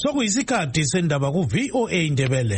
Sokuyisikhathi sendaba ku VOA Indebele.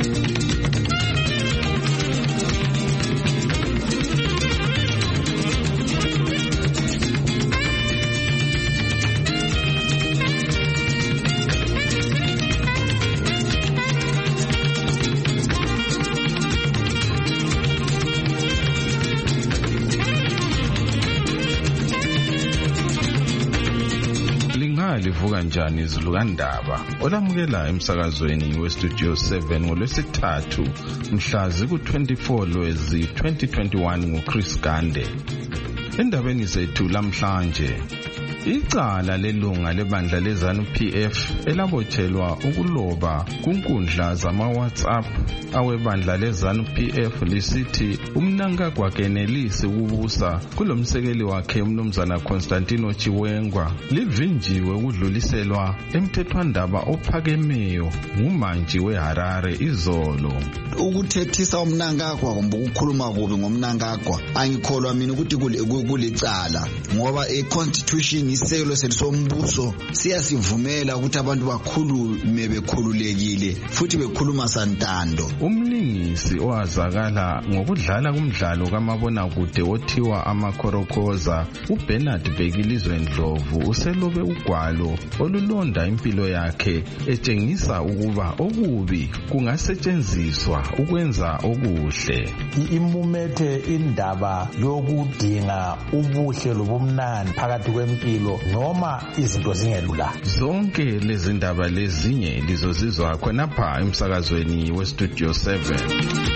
Livuka njani izulu kandaba olamukela emsakazweni westudio 7 ngolwesithathu mhla ziku-24 Lwezi 2021 nguChris Gande. Endabeni zethu lamhlanje, icala lelunga lebandla leZANU-PF elabotshelwa ukuloba kunkundla zama-WhatsApp awebandla leZANU-PF lisithi uMnangagwa kenelisi ukubusa kulomsekeli wakhe umnumzana Constantino Chiwengwa livinjiwe ukudluliselwa emthethwandaba ophakemeyo ngumanji weHarare izolo. Ukuthethisa uMnangagwa kumbe ukukhuluma kubi ngomNangagwa angikholwa mina ukuthi kulicala ngoba constitution isekelo sombuso siyasivumela ukuthi abantu bakhulume bekhululekile futhi bekhuluma santando. Umlingisi owazakala ngokudlala kumdlalo kamabonakude othiwa amakhorokoza uBernard Bhekilizwe Ndlovu uselobe ugwalo olulonda impilo yakhe etshengisa ukuba okubi kungasetshenziswa ukwenza okuhle. Imumethe indaba yokudinga ubuhle lobumnandi phakathi kwempilo noma izinto zingelula. Zonke lezi ndaba lezinye lizozizwa khonapha emsakazweni westudio 7.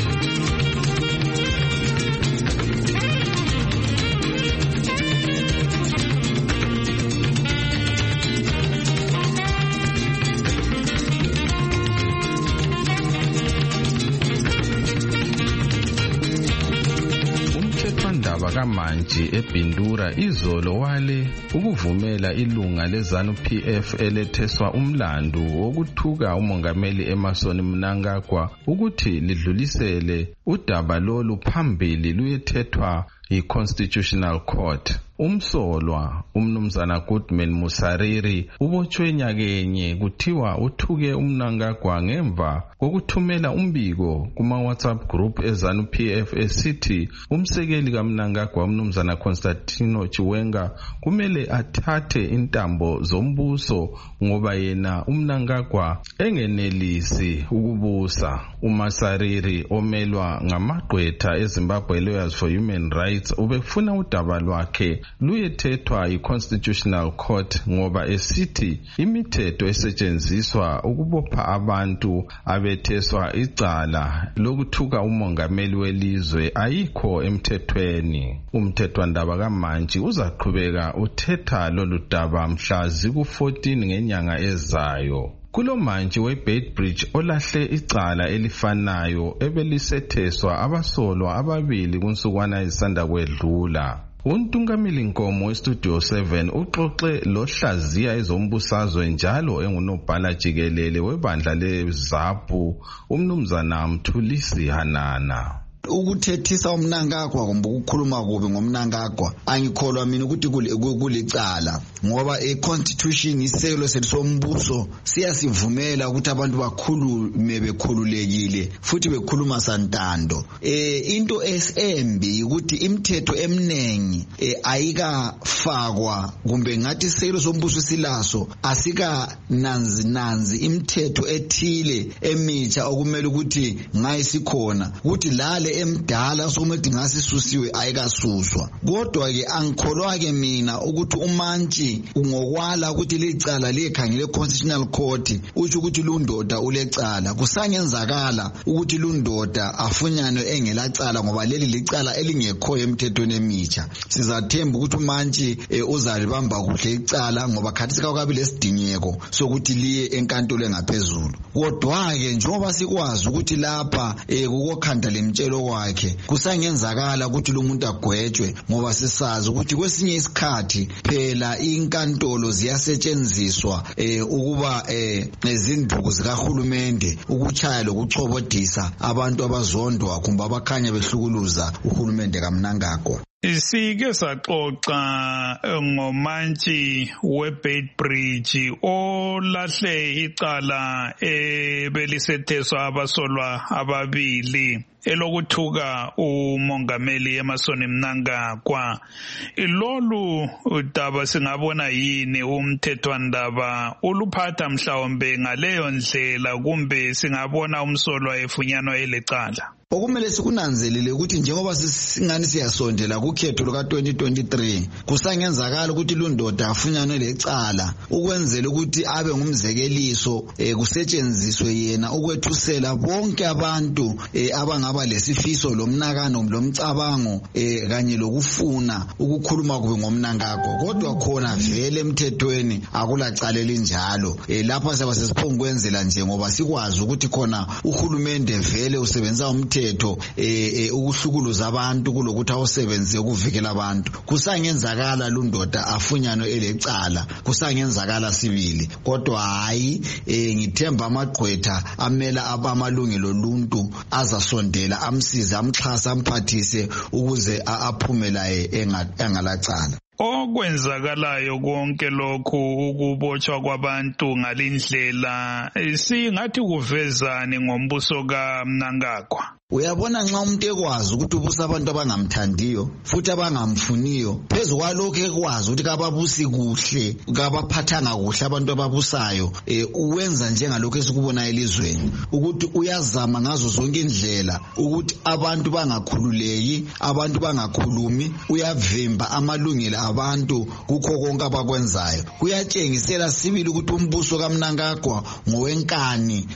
Kamanji eBindura izolo wale ukuvumela ilunga leZANU-PF eletheswa umlandu wokuthuka umongameli Emmerson Mnangagwa ukuthi lidlulisele udaba lolu phambili luyethethwa yi-Constitutional Court. Umsolwa umnumzana Goodman Musariri ubotshwe nyakenye kuthiwa uthuke uMnangagwa ngemva kokuthumela umbiko kuma-WhatsApp group eZANU-PF esithi umsekeli kaMnangagwa umnumzana Constantino Chiwenga kumele athathe intambo zombuso ngoba yena uMnangagwa engenelisi ukubusa. uMasariri omelwa ngamagqwetha eZimbabwe Lawyers for Human Rights ubefuna udaba lwakhe luyethethwa yi-Constitutional Court ngoba esithi imithetho esetshenziswa ukubopha abantu abetheswa icala lokuthuka umongameli welizwe ayikho emthethweni. Umthethwandaba kamanji uzaqhubeka uthetha lolu daba mhla ziku-14 ngenyanga ezayo. Kulomanji weBeitbridge olahle icala elifanayo ebelisetheswa abasolwa ababili kunsukwana ezisanda kwedlula. Untungameli Nkomo westudio 7 uxoxe lohlaziya ezombusazwe njalo engunobhala jikelele webandla leZAPU umnumzana Mthulisi Hanana. Ukuthethisa uMnangagwa kumbe ukukhuluma kubi ngomNangagwa angikholwa mina ukuthi kulicala ngoba constitution isekelo sombuso siyasivumela ukuthi abantu bakhulume bekhululekile futhi bekhuluma santando. Into esembi ukuthi imithetho eminengi ayikafakwa kumbe ngathi isekelo sombuso silaso asika nanzi imithetho ethile emitsha okumele ukuthi ngayisikhona ukuthi lale emdala sokuthi ngasisusiwe ayikasuswa. Kodwa ke angikholwa ke mina ukuthi umantshi ungokwala ukuthi licala likhangele Constitutional Court uthi ukuthi lundoda ulecala kusangenzakala ukuthi lundoda afunyane engelacala ngoba leli licala elingekho emthethweni emitsha. Sizathemba ukuthi umantshi uzalibamba kuhle icala ngoba khathi sikabi lesidingeko sokuthi liye enkantolo engaphezulu. Kodwa ke njengoba sikwazi ukuthi lapha kukokhanda lemtshelo wakhe kusangenzakala ukuthi lo muntu agwetshwe ngoba sisazi ukuthi kwesinye isikhathi phela inkantolo ziyasetshenziswa ukuba nezinduku zikahulumende ukuchaya lokuchobodisa abantu abazondwa kumbe abakhanya behlukuluza uhulumende kaMnangagwa. Sike saxoxa ngomantshi weBeitbridge olahle icala belisetheswa abasolwa ababili elokuthuka umongameli Emmerson Mnangagwa. Lolu udaba singabona yini umthethwandaba uluphatha mhlawumbe ngaleyo ndlela kumbe singabona umsolwa efunyanwa elecala? Okumele sikunanzelele ukuthi njengoba singani siyasondela kukhetho luka 2023 kusangenzakala ukuthi lundoda afunyanwe lecala ukwenzela ukuthi abe ngumzekeliso kusetshenziswe yena ukwethusela bonke abantu abangaba lesifiso lomnakano lomcabango kanye lokufuna ukukhuluma kube ngomnangagwa. Kodwa khona vele emthethweni akulacala elinjalo. Lapha siba sesiphonkwenzela nje ngoba sikwazi ukuthi khona uhulumende vele usebenzisa umthetho ukuhlukuluza abantu kulokuthi awusebenze ukuvikela abantu. Kusangenzakala lundoda afunyanwe elecala, kusangenzakala sibili. Kodwa hayi ngithemba amagqwetha amela abamalungelo oluntu azasondela amsize amxhasa amphathise ukuze aphume laye engalacala. Okwenzakalayo konke lokhu ukubotshwa kwabantu ngalindlela singathi kuvezani ngombuso kaMnangagwa? Uyabona nxa umuntu ekwazi ukuthi ubusa abantu abangamthandiyo futhi abangamfuniyo phezu kwalokho ekwazi ukuthi kababusi kuhle kabaphathanga kuhle abantu ababusayo uwenza njengalokho esikubona elizweni ukuthi uyazama ngazo zonke indlela ukuthi abantu bangakhululeki, abantu bangakhulumi, uyavimba amalungelo abantu kukho konke abakwenzayo. Kuyatshengisela sibili ukuthi umbuso kaMnangagwa ngowenkani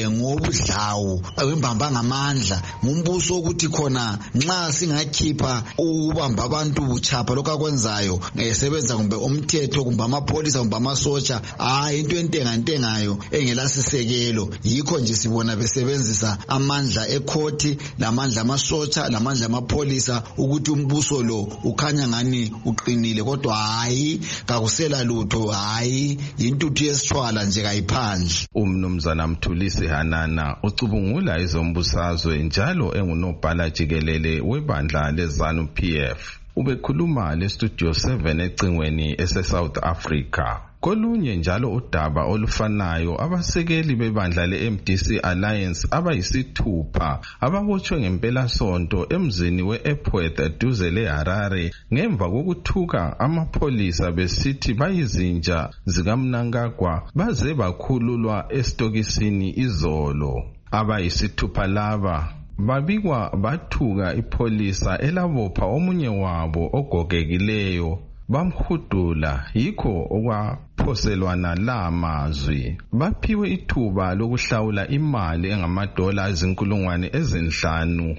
ngobudlawu wembamba ngamandla ngumbuso ukuthi khona nxa singakhipha ubamba abantu buchapha lokho akwenzayo ngesebenza kumbe umthetho kumbe amapolisa kumbe amasotsha into entengayo engelasisekelo. Yikho nje sibona besebenzisa amandla ekhoti lamandla amasotsha lamandla amapolisa ukuthi umbuso lo ukhanya ngani uqinile, kodwa hayi kakusela lutho, hayi intuthu yesithwala nje kayiphandle. Umnumzana Mthulisi Hanana ucubungula izombusazwe njalo engunobhala jikelele webandla leZANU PF. Ubekhuluma leStudio 7 ecingweni eseSouth Africa. Kolunye njalo udaba olufanayo abasekeli bebandla leMDC Alliance abayisithupha ababotshwe ngempela sonto emzini weEpworth eduze leHarare ngemva kokuthuka amapolisa besithi bayizinja zikaMnangagwa baze bakhululwa esitokisini izolo. Abayisithupha laba babikwa bathuka ipolisa elabopha omunye wabo ogogekileyo bamhudula, yikho okwaphoselwana la mazwi. Baphiwe ithuba lokuhlawula imali engamadola ezinkulungwane ezinhlanu,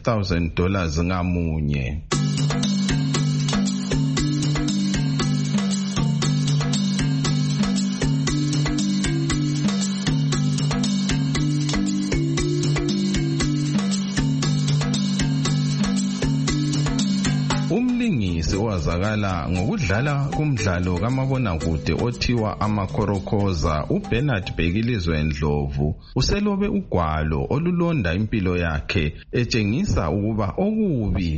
$5,000 ngamunye. Owazakala ngokudlala kumdlalo kamabonakude othiwa Amakorokoza uBernard Bhekilizwe Ndlovu uselobe ugwalo olulonda impilo yakhe etshengisa ukuba okubi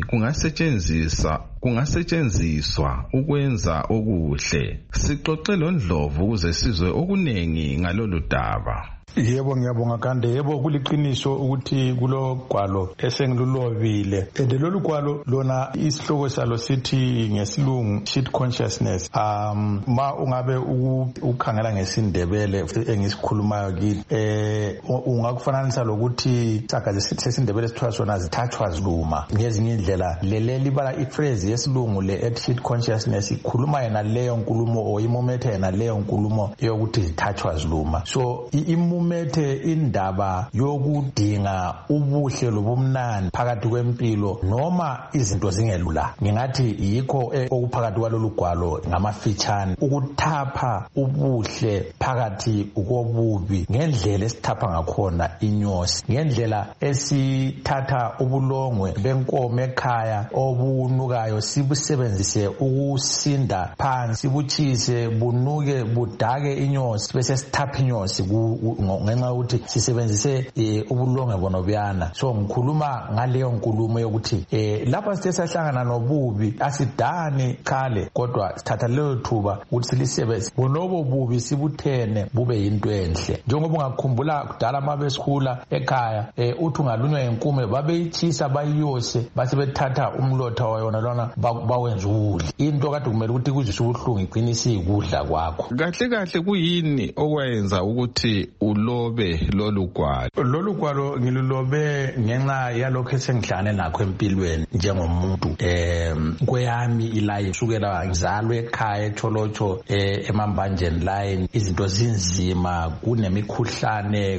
kungasetshenziswa ukwenza okuhle. Sixoxe loNdlovu ukuze sizwe okunengi ngalolu daba. Yebo ngiyabonga Kande, yebo kuliqiniso ukuthi kulogwalo esengilulobile. Lolu gwalo lona isihloko salo sithi ngesilungu shit consciousness. Ma ungabe ukhangela ngesindebele engisikhulumayo kithi ungakufananisa lokuthi sakaze sesindebele sithiwa sona zithathwa ziluma. Ngezinye indlela leli bala iphrase yesilungu le shit consciousness ikhuluma yena leyo nkulumo o imomethe yena leyo nkulumo yokuthi zithathwa ziluma. So umethe indaba yokudinga ubuhle lobumnandi phakathi kwempilo noma izinto zingelula. Ngingathi yikho okuphakathi kwalolu gwalo ngamafitshane ukuthapha ubuhle phakathi kobubi ngendlela esithapha ngakhona inyosi, ngendlela esithatha ubulongwe benkomo ekhaya obunukayo sibusebenzise ukusinda phansi, sibuchise bunuke budake inyosi bese sithapha inyosi ngenxa ukuthi sisebenzise ubulonge bonobuyana. So ngikhuluma ngaleyo nkulumo yokuthi lapha sithe sahlangana nobubi asidani khale kodwa sithatha leyo thuba ukuthi silisebenze bonobo bubi sibuthene bube yinto enhle. Njengoba ungakhumbula kudala mabesikhula ekhaya uthi ungalunywa inkume babeyithisa bayiyose base bethatha umlotha wayona lona bawenza ukudla. Into kade kumele ukuthi kuzise ubuhlungu iqinise ikudla kwakho. Kahle kahle kuyini okwenza ukuthi ulobe lolu gwalo? Lolu gwalo ngilulobe ngenxa yalokho esengihlane nakho empilweni njengomuntu kweyami ilayi sukela ngizalwe ekhaya eTholotsho eMambanjeni line izinto zinzima kunemikhuhlane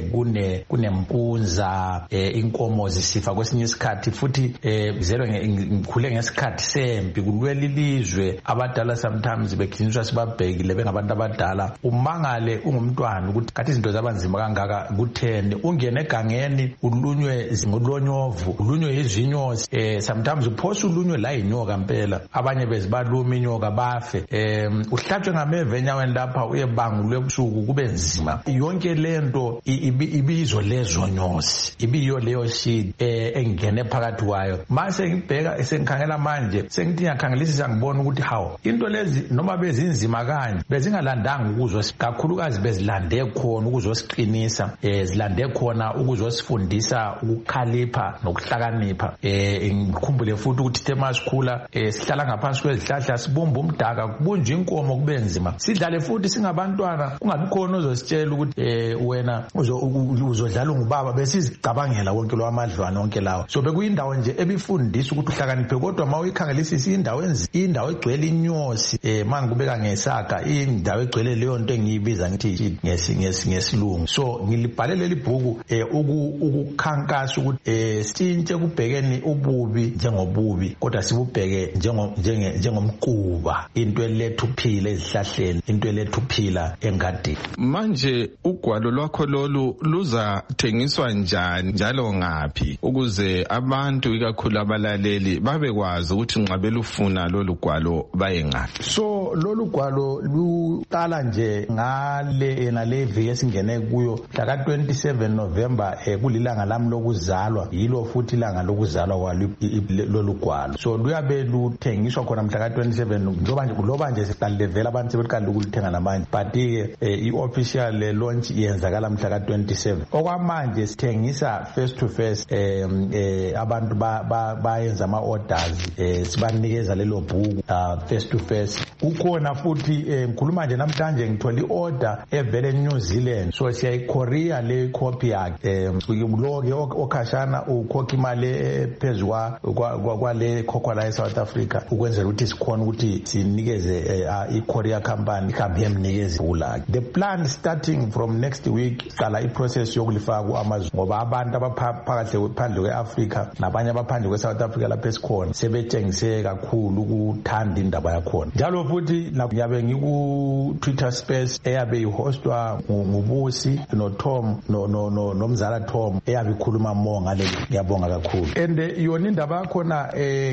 kunempunza inkomo zisifa kwesinye isikhathi futhi zelwe ngikhule ngesikhathi sempi kulwela ilizwe abadala sometimes bekhiniswa sibabhekile bengabantu abadala umangale ungumntwana ukuthi kathi izinto zabanzima kangaka kuthene ungene egangeni ulunywe ngolonyovu ulunywe izinyosi sometimes uphosa ulunywe la inyoka impela abanye bezibaluma inyoka bafe uhlatshwe ngameve enyaweni lapha uyebangulwe ebusuku kube nzima yonke lento ibizo lezonyosi ibiyo leyo shit engene phakathi kwayo mase ngibheka sengikhangela manje sengithi ngiyakhangelisisa ngibona ukuthi hawo into lezi noma bezinzima kanje bezingalandanga ukuzwa kakhulukazi bezilande khona ukuzosiqinisa zilande khona ukuzosifundisa ukukhalipha nokuhlakanipha ngikhumbule futhi ukuthi themasikhula sihlala ngaphansi kwezihlahla sibumba umdaka kubunje inkomo kube nzima sidlale futhi singabantwana kungabi khona ozositshela ukuthi wena uzodlala ngubaba besizicabangela wonke lo amadlwana wonke lawo so bekuyindawo nje ebifundisa ukuthi uhlakaniphe kodwa mawuyikhangelisisa indawo egcwele inyosi mangikubeka ngesaga indawo egcwele leyo nto engiyibiza ngithi ngesilungu so ngilibhale leli bhuku ukukhankasa ukuthi sitshintshe kubhekeni ububi njengobubi kodwa sibubheke njengomquba into elethu phila ezihlahleni into elethu phila engadini. Manje ugwalo lwakho lolu luzathengiswa njani njalo ngaphi ukuze abantu ikakhulu abalaleli babekwazi ukuthi nxa belufuna lolu gwalo baye ngaphi? So lolu gwalo luqala nje ngale viki esingene kuyo mhla ka-27 November kulilanga lami lokuzalwa yilo futhi ilanga lokuzalwa kwalo lolu gwalo so luyabe luthengiswa khona mhla ka-27 loba nje siqalile vele abantu sebeqalile ukulithenga namanje but i-official launch iyenzakala mhla ka-27 okwamanje sithengisa face to face abantu bayenza ama-orders sibanikeza lelo bhuku face to face kukhona futhi ngikhuluma nje namhlanje ngithola i-order evele eNew Zealand so siyayiKorea le copy yakhe lo-ke okhashana ukhokha imali phezu kwale khokhwa la eSouth Africa ukwenzela ukuthi sikhona ukuthi sinikeze i-Korea company ihambe yemnikeza ibhuku lakhe. The plan starting from next week qala iprocess yokulifaka ku-Amazon ngoba abantu abaphakathi phandle kwe-Africa nabanye abaphandle kwe-South Africa lapho esikhona sebetshengise kakhulu ukuthanda indaba yakhona njalo futhi ngiyabe ngiku-Twitter space eyabe ihostwa ngubusi noTom nomzala Tom eyabe ikhuluma more ngaleli ngiyabonga kakhulu and yona indaba yakhona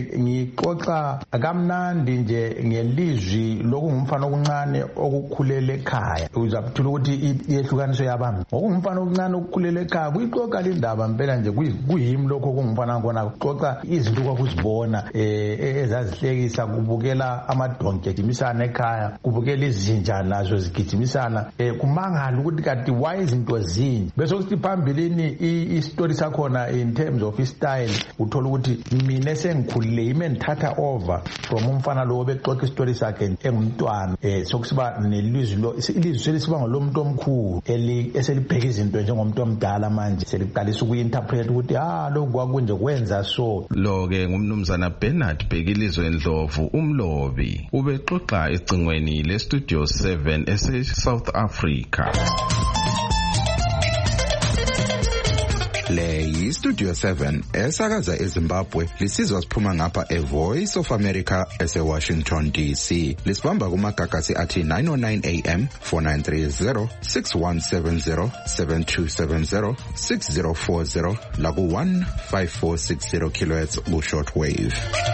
ngixoxa kamnandi nje ngelizwi lokungumfana okuncane okukhulele ekhaya uzabuthola ukuthi iyehlukaniso yabami ngokungumfana okuncane okukhulele ekhaya kuyixoxa le ndaba impela nje kuyimi lokho okungumfana ngona kuxoxa izinto kwakuzibona ezazihlekisa kubukela amadonke egijimisana ekhaya kubukela izinja nazo zigijimisana kumangala ukuthi kanti why izinto zinje bese kuthi phambilini i-story sakhona in terms of style uthola ukuthi mina esengikhulile ime ngithatha over from umfana lo obexoxa istory sakhe engumntwana sokusiba ilizwi selisiba ngolomuntu omkhulu eselibheka izinto njengomuntu omdala manje seliqalisa ukuyi-interpret ukuthi lokhu kwakunje kwenza so. Lo-ke ngumnumzana Bernard Bhekilizwe Ndlovu umlobi ubexoxa ecingweni le-Studio 7 ese-South Africa. Le yi-Studio 7 esakaza eZimbabwe lisizwa siphuma ngapha eVoice of America ese-Washington DC. Lisibamba kumagagasi athi 909 AM 4930 6170 7270 6040 laku-15460 kHz ku-shortwave.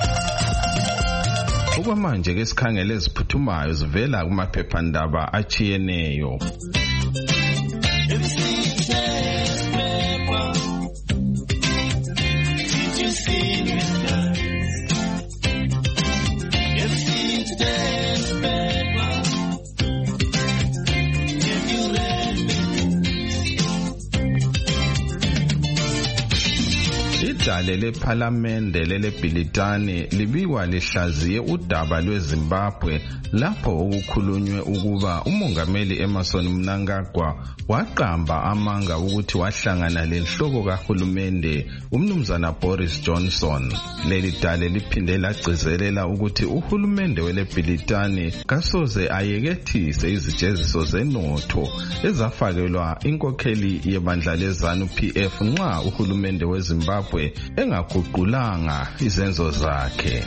Okwamanje ke sikhangele eziphuthumayo zivela kumaphephandaba achiyeneyo. Idale lephalamende lelebhilitani libikwa lihlaziye udaba lweZimbabwe lapho okukhulunywe ukuba umongameli Emmerson Mnangagwa waqamba amanga ukuthi wahlangana lenhloko kahulumende umnumzana Boris Johnson. Leli dale liphinde lagcizelela ukuthi uhulumende welebhilitani kasoze ayekethise izijeziso zenotho ezafakelwa inkokheli yebandla leZANU PF nxa uhulumende weZimbabwe engaguqulanga izenzo zakhe.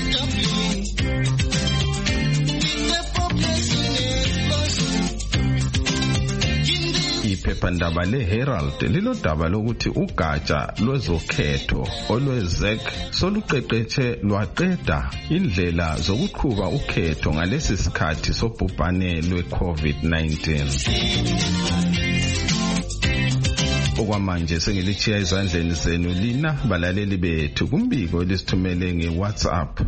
Iphephandaba leHerald lilodaba lokuthi ugatsha lwezokhetho olweZEC soluqeqetshe lwaqeda indlela zokuqhuba ukhetho ngalesi sikhathi sobhubhane lwe-COVID-19. Okwamanje sengilichiya ezandleni zenu lina balaleli bethu kumbiko lisithumele ngeWhatsApp.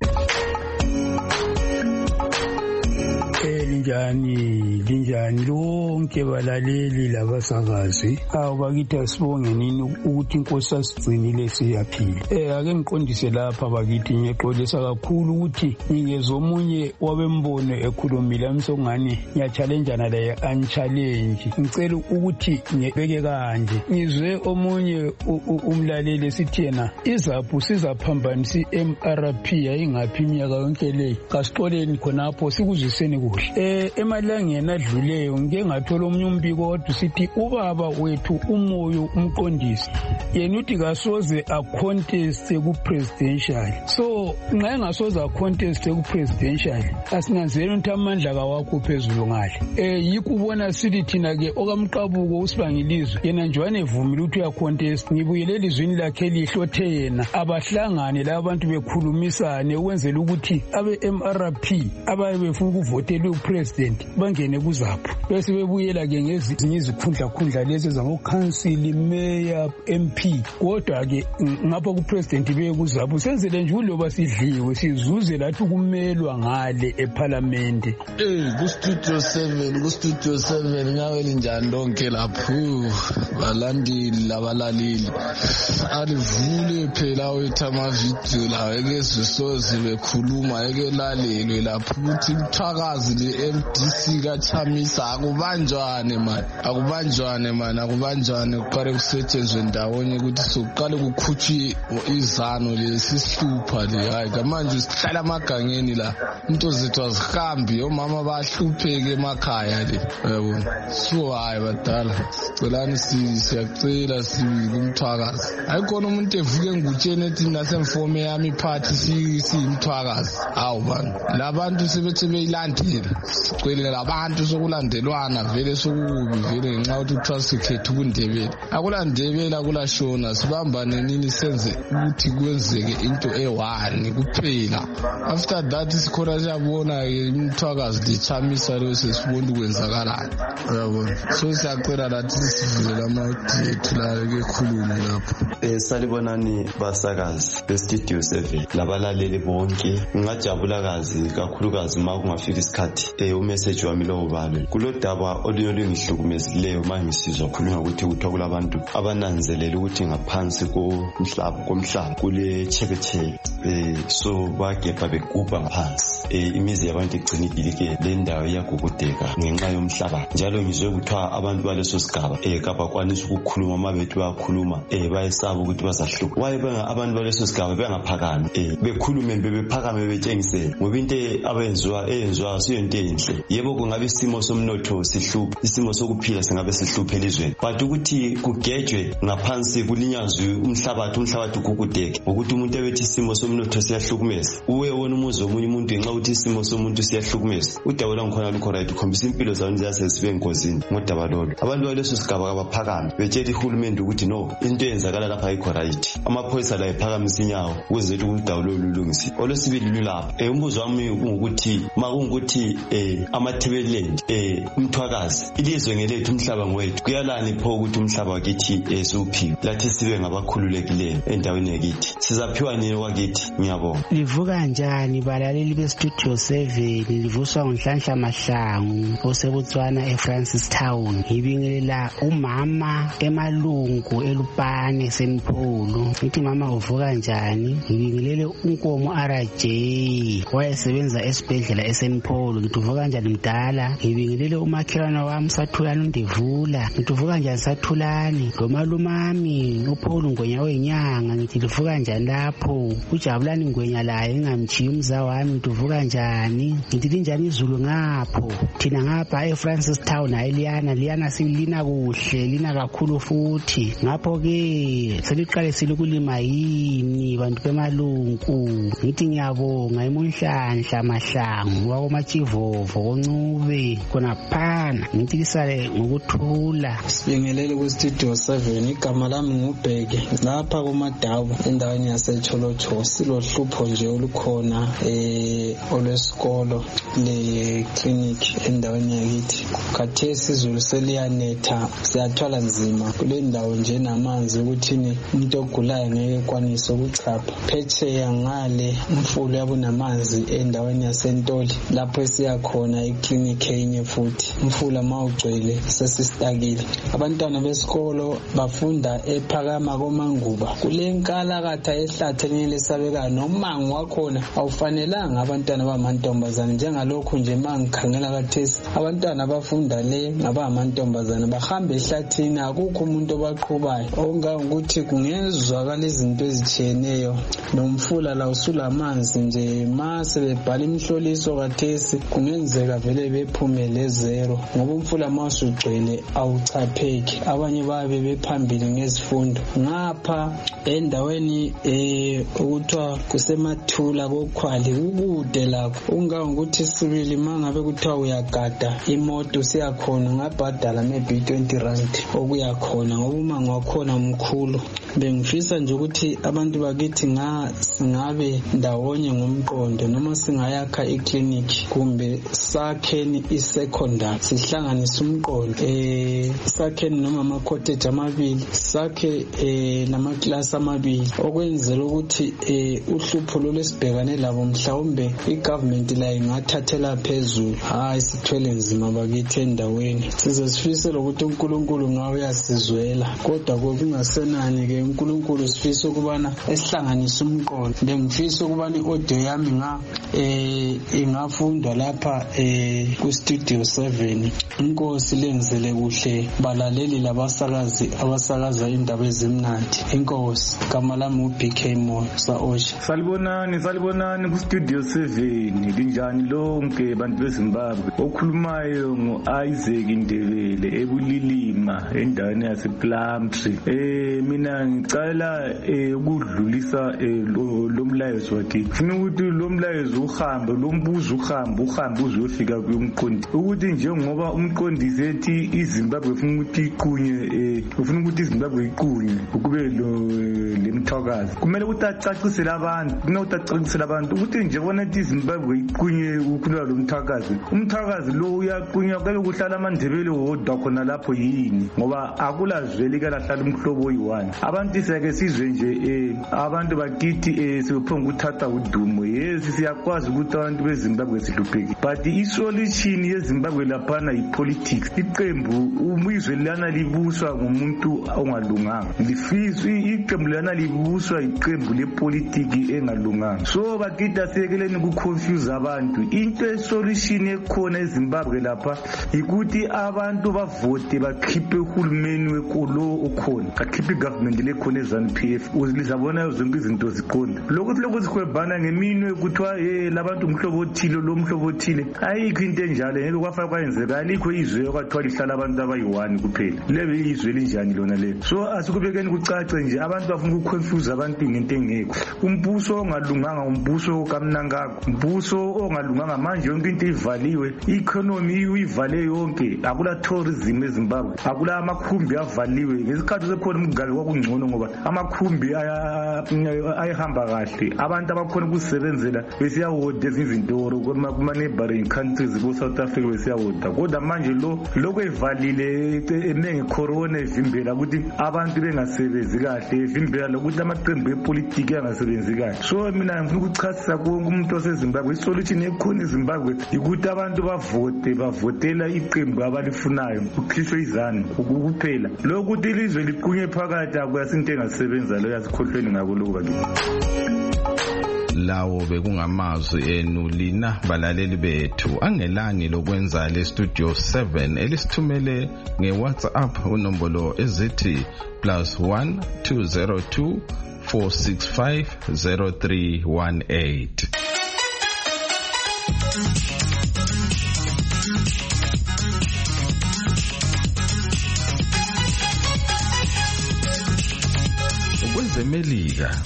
Linjani lonke balaleli labasakazi. Bakithi asibonge nini ukuthi inkosi asigcinile siyaphila. Ake ngiqondise lapha bakithi ngiyexolisa kakhulu ukuthi ngingezwe omunye wabembono ekhulumile amsongani ngiyachallengeana laye anchallenge. Ngicela ukuthi ngibeke kanje. Ngizwe omunye umlaleli sithi yena izaphu sizaphambanisa iMRP ayingaphi iminyaka yonke le. Kasixoleni khonapho sikuzwiseni kuhle. Emalangeni adluleyo ngike ngathola omunye umbiko kodwa sithi ubaba wethu umoyo umqondisi yena uthi kasoze acontest ku-presidential. So nxa engasoze acontest ku-presidential asinanzeleni ukuthi amandla kawakho phezulu ngale. Yikho ubona sithi thina-ke okamqabuko usibangilizwe yena njwana evumile ukuthi uyacontest. Ngibuyele elizwini lakhe lihlothe yena abahlangane la abantu bekhulumisane ukwenzela ukuthi abe-MRP abaye befuna ukuvotela upresident bangene kuzapho bese bebuyela ke ngezinye izikhundla lezi ezangokhansili, mayor, MP. Kodwa ke ngapha kupresident beye kuzapho senzele nje uloba sidliwe sizuze lathi ukumelwa ngale eParliament. Ku-Studio 7 ngawe linjani lonke lapho balandeli labalaleli alivule phela wethu amavidiyo lawo ekezisoze bekhuluma ekelalelwe lapho ukuthi uthakazi le-MDC kaChamisa akubanjwane man kuqale kusetshenzwe ndawonye ukuthi sokuqale kukhutshwe izano lesisihlupha le. Hayi manje sihlala amagangeni la into zethu azihambi omama bahlupheke emakhaya le yabona. So hayi badala sicelani siyacela sibili umthwakazi ayikhona umuntu evuke ngutsheni ethi nasemfome yami iphathi siyimthwakazi. Awu bani labantu sebethe beyilandela sicwele labantu sokulandelwana vele sokubi vele ngenxa ukuthi kuthiwa sikhetha ukundebela akulandebela kulashona sibambane nini senze ukuthi kwenzeke into ewani kuphela. After that sikhona siyabona imthwakazi lechamisa lo sesibona ukwenzakalani uyabona. So siyacela lathi sivulele amawodi ethu la kekhulume lapho. Salibonani basakazi beStudio 7 labalaleli bonke. Ngingajabula kakhulukazi ma kungafika isikhathi umessage wami lo ubalo kulodaba oluyengihlukumezileyo manje ngisizwa khuluma ukuthi kuthiwa kulabantu abananzelela ukuthi ngaphansi komhlaba kule chebechebe so bagebha begubha ngaphansi imizi yabantu igcina idilike le ndawo iyagugudeka ngenxa yomhlaba. Njalo ngizwe kuthiwa abantu baleso sigaba kabakwanisa ukukhuluma uma bethu bayakhuluma bayesaba ukuthi bazahluka. Waye abantu baleso sigaba bengaphakami bekhulume bebephakame betshengise ngoba into eyenziwa siyonto enhle. Yebo kungabe isimo somnotho sihlupha, isimo sokuphila singabe sihlupha elizweni, but ukuthi kugejwe ngaphansi kulinyazwe umhlabathi ugugudeke ukuthi umuntu ebethi isimo somnotho siyahlukumeza. Uwe wona umuzi omunye umuntu ngenxa ukuthi isimo somuntu siyahlukumeza udaba lwangikhona lukho right ukhombisa impilo zabantu ziyasesibe engozini ngodaba lolo. Abantu baleso sigaba kabaphakami betshela ihulumende ukuthi no into eyenzakala lapha ayikho right. Amaphoyisa la ephakamisa inyawo ukuze ukuthi udaba lolu lulungise. Olwesibili lulapha umbuzo wami ukuthi makungukuthi amathebelele president Mthwakazi ilizwe ngelethu umhlaba ngwethu kuyalani pho ukuthi umhlaba wakithi siwuphiwe lathi sibe ngabakhululekileyo endaweni yakithi sizaphiwa nini wakithi ngiyabonga livuka kanjani balaleli bestudio 7 livuswa ngoNhlanhla Mahlangu oseBotswana eFrancis Town ngibingelela umama emalungu elupane semphulu ngithi mama uvuka kanjani ngibingelele unkomo RJ wayesebenza esibhedlela eSenpholo ngituvuka kanjani mdala ngibingelele umakhelwane wami Sathulani Ndivula ngituvuka kanjani Sathulani lomalumami uPaul Ngwenya wenyanga ngithi livuka kanjani lapho uJabulani Ngwenya laye engamchiyi umza wami ngituvuka kanjani ngithi linjani izulu ngapho thina ngapha eFrancis Town ayiliyana silina kuhle lina kakhulu futhi ngapho ke seliqale silokulima yini bantu bemalungu ngithi ngiyabonga emunhlanhla Mahlangu wakoMachivovo koNcube khona phana ngithi kisale ngokuthula sibingelele kustudio 7 igama lami ngubheke lapha kuMadawu endaweni yaseCholocho silohlupho nje olukhona olwesikolo le clinic endaweni yakithi khathesi izulu seliyanetha siyathwala nzima kule ndawo nje namanzi ukuthi umuntu ogulayo ngeke kwanise ukuchapha phetsheya ngale umfula yabunamanzi endaweni yaseNtoli lapho esiyakhona iclinic enye futhi umfula mawugcwele sesistakile abantwana besikolo bafunda ephakama koManguba kule nkalakatha ehlathe lesabeka nomango wakhona awufanelanga abantwana bamantombazana njengalokho nje mangikhangela kathesi abantwana abafunda le ngabamantombazana bahambe ehlathini akukho umuntu obaqhubayo okungangokuthi kungezwakala izinto ezitshiyeneyo nomfula la usulamanzi nje mase bebhala imihloliso kathesi kungenzeka vele bephumele zero ngoba umfula masugcwele awuchapheki abanye babe bephambili ngezifundo ngapha endaweni ukuthiwa kusemathula kokhwali ukude lapho ungangokuthi sibili mangabe kuthiwa uyagada imoto siyakhona ngabhadala maybe 20 rand okuyakhona ngoba umango wakhona mkhulu bengifisa nje ukuthi abantu bakithi singabe ndawonye ngomqondo noma singayakha iclinic kumbe sakheni isecondary sihlanganise umqondo sakheni noma ama cottage amabili sakhe namaklasi amabili okwenzela ukuthi uhlupho lolesibhekane labo mhlawumbe igovernment la ingathathela phezulu hayi sithwele nzima bakithi endaweni sizosifisela ukuthi uNkulunkulu ngawe uyasizwela kodwa kokungasenani ke uNkulunkulu sifisa ukubana esihlanganise umqondo bengifisa ukubana iaudio yami ingafundwa lapha ku-studio 7 inkosi lenzele kuhle balaleli labasakazi abasakaza indaba ezimnandi inkosi gama lami uBK Moyo saosha salibonani ku-studio 7 linjani lonke bantu beZimbabwe okhulumayo ngo-Isaac Ndebele ebulilima endaweni yasePlumtree mina ngicela ukudlulisa lo mlayezo wakhe funa ukuthi lo mlayezo uhambe lo mbuzo uhambe uzofika kumqondi ukuthi njengoba umqondisi ethi iZimbabwe ufuna ukuthi iqunye ufuna ukuthi iZimbabwe iqunye kube le Mthwakazi kumele ukuthi acacisele abantu ukuthi nje bona ethi iZimbabwe iqunye ukhulula lo Mthwakazi lo uyaqunywa kube kuhlala amandebele wodwa khona lapho yini ngoba akulazweli kalahlala umhlobo oyi1 abantu sike sizwe nje abantu bakithi siphonga ukuthatha udumo yes siyakwazi ukuthi abantu beZimbabwe sidlupheki but isolution yeZimbabwe laphana ipolitics iqembu umizwe lana libuswa ngumuntu ongalunganga lifiswe iqembu lana libuswa iqembu lepolitiki engalunganga so bakithi asiyekeleni ukuconfuse abantu into esolution ekhona eZimbabwe lapha ikuthi abantu bavote bakhiphe uhulumeni wekolo okhona bakhiphe government lekhona eZANU-PF uzilizabona zonke izinto ziqonda lokho sikhwebhana ngeminwe kuthiwa labantu umhlobo othile lo mhlobo othile ayikho into enjalo ngeke kwafaka kwenzeka alikho izwe okwathiwa lihlala abantu abayi1 kuphela lebe izwe linjani lona lelo so asikubekeni kucace nje abantu bafuna ukuconfuse abantu ngento engekho umbuso ongalunganga umbuso kaMnangagwa umbuso ongalunganga manje yonke into ivaliwe economy uyivale yonke akula tourism eZimbabwe akula amakhumbi avaliwe ngesikhathi sekhona umgabe kwakungcono ngcono ngoba amakhumbi ayahamba kahle abantu abakhona ukusebenzela besiyawoda ezizintoro kuma neighboring countries ku South Africa besiyawoda kodwa manje lokho evalile emenge corona evimbela ukuthi abantu bengasebenzi kahle evimbela lokuthi amaqembu epolitiki angasebenzi kahle so mina ngifuna ukuchasisa konke umuntu waseZimbabwe isolution ekhona eZimbabwe ukuthi abantu bavotela iqembu abalifunayo kukhishwe izanu ukuphela lokuthi ilizwe liqhunye phakathi akuyasinto engasebenza lo yasikhohlweni ngako lokho lawo bekungamazwi enu lina balaleli bethu angelani lokwenza le studio 7 elisithumele ngeWhatsApp unombolo ezithi +1 202 465 0318. Ukwezemelika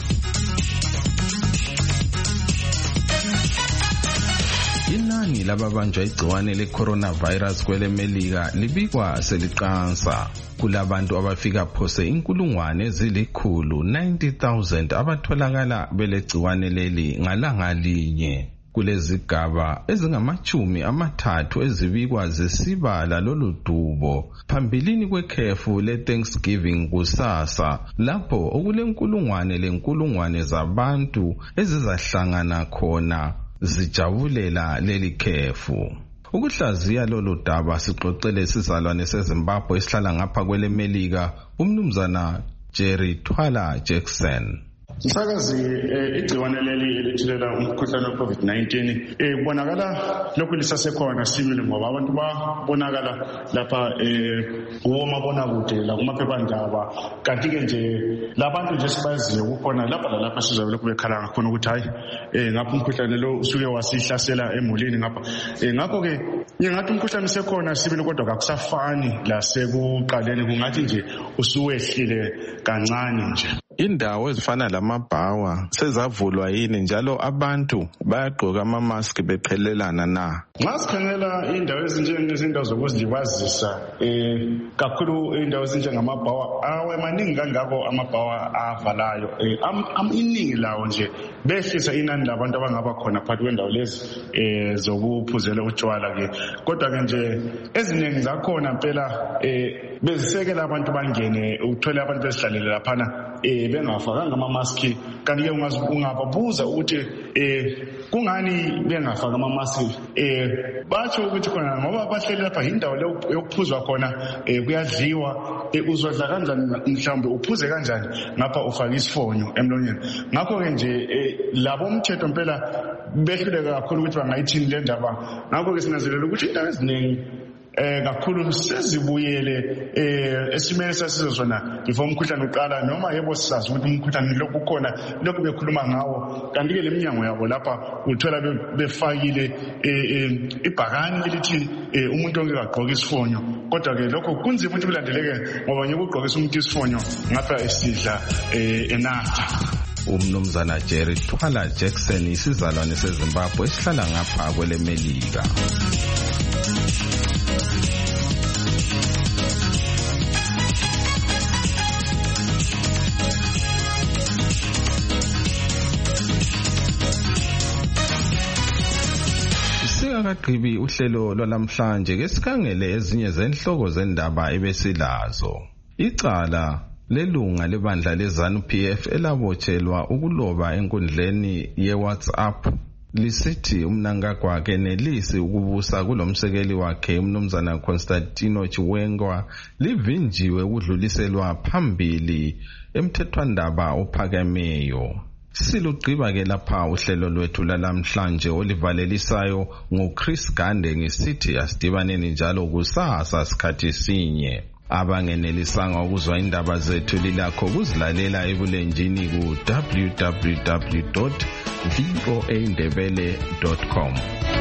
inani lababanjwa igciwane le-coronavirus kwelemelika libikwa seliqansa kulabantu abafika phose 190,000 abatholakala belegciwane leli ngalanga linye kulezigaba ezingama-30 ezibikwa zesibala lolu dubo phambilini kwekhefu le-Thanksgiving kusasa lapho okulenkulungwane zabantu ezizahlangana khona zijabulela leli khefu. Ukuhlaziya lolu daba sixoxele isizalwane seZimbabwe esihlala ngapha kwelemelika umnumzana Jerry Twala Jackson. Msakazi igciwane leli elithulela umkhuhlane we-COVID-19 kubonakala lokhu lisasekhona sibili ngoba abantu babonakala lapha kumabonakude la kumaphephandaba kanti-ke nje labantu nje sibaziyo kukhona lapha lalapha sizabe lokhu bekhala ngakhona ukuthi hayi ngapha umkhuhlane lo usuke wasihlasela emulini ngapha ngakho-ke ngingathi umkhuhlane usekhona sibili kodwa kakusafani lasekuqaleni kungathi nje usuwehlile kancane nje. Indawo ezifana lamabhawa sezavulwa yini njalo abantu bayagqoka ama-mask beqhelelana na? Nxa sikhangela indawo ezinjengezindawo zokuzilibazisa kakhulu indawo ezinjengamabhawa maningi kangako amabhawa avalayo iningi lawo nje behlisa inani labantu abangaba khona phakathi kwendawo lezi zokuphuzela utshwala-ke kodwa-ke nje eziningi zakhona mpela bezisekela abantu bangene uthole abantu bezihlalele laphana bengafakanga ama-maski kanti-ke ungababuza ukuthi kungani bengafaka ama-maski batsho ukuthi khona ngoba bahleli lapha yindawo yokuphuzwa khona kuyadliwa uzodla kanjani mhlawumbe uphuze kanjani ngapha ufake isifonyo emlonyeni ngakho-ke nje labo umthetho mpela behluleka kakhulu ukuthi bangayithini le ndaba ngakho-ke sinanzelela ukuthi indawo eziningi kakhulu sezibuyele esimeni sasizona before umkhuhlane uqala noma yebo sisazi ukuthi umkhuhlane lokhu ukhona lokhu bekhuluma ngawo kanti-ke le minyango yabo lapha uthola befakile ibhakani elithi umuntu onke kagqoke isifonyo kodwa-ke lokho kunzima ukuthi kulandeleke ngoba ngeke ugqokisa umuntu isifonyo ngapha esidla enatha. Umnumzana Jerry Twala Jackson isizalwane seZimbabwe esihlala ngapha kwelemelika. Singakagqibi uhlelo lwalamhlanje ke sikhangele ezinye zenhloko zendaba ebesilazo. Icala lelunga lebandla leZANU-PF elabotshelwa ukuloba enkundleni yeWhatsApp lisithi uMnangagwa kenelisi ukubusa kulomsekeli wakhe umnumzana Constantino Chiwenga livinjiwe ukudluliselwa phambili emthethwandaba ophakemeyo. Silugqiba ke lapha uhlelo lwethu lalamhlanje olivalelisayo nguChris Gande ngisithi asidibaneni njalo kusasa sikhathi sinye. Abangenelisanga ukuzwa indaba zethu lilakho kuzilalela ebulenjini ku www.voaindebele.com.